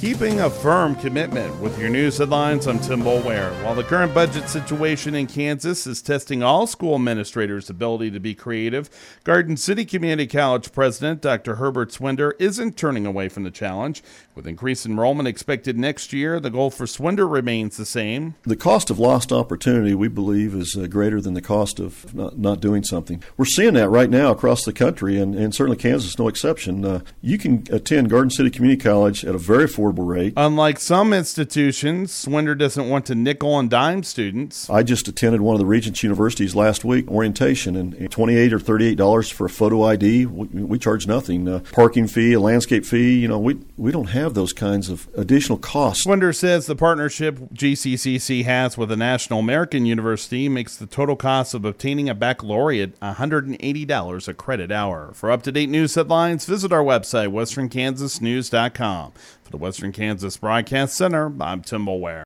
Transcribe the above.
Keeping a firm commitment with your news headlines. I'm Tim Boulware. While the current budget situation in Kansas is testing all school administrators' ability to be creative, Garden City Community College President Dr. Herbert Swinder isn't turning away from the challenge. With increased enrollment expected next year, the goal for Swinder remains the same. The cost of lost opportunity, we believe, is greater than the cost of not doing something. We're seeing that right now across the country, and certainly Kansas is no exception. You can attend Garden City Community College at a very affordable rate. Unlike some institutions, Swinder doesn't want to nickel and dime students. I just attended one of the Regents universities last week, orientation, and $28 or $38 for a photo ID. We charge nothing. Parking fee, a landscape fee, we don't have those kinds of additional costs. Swinder says the partnership GCCC has with a National American University makes the total cost of obtaining a baccalaureate $180 a credit hour. For up-to-date news headlines, visit our website, westernkansasnews.com. For the Western Kansas Broadcast Center, I'm Tim Boulware.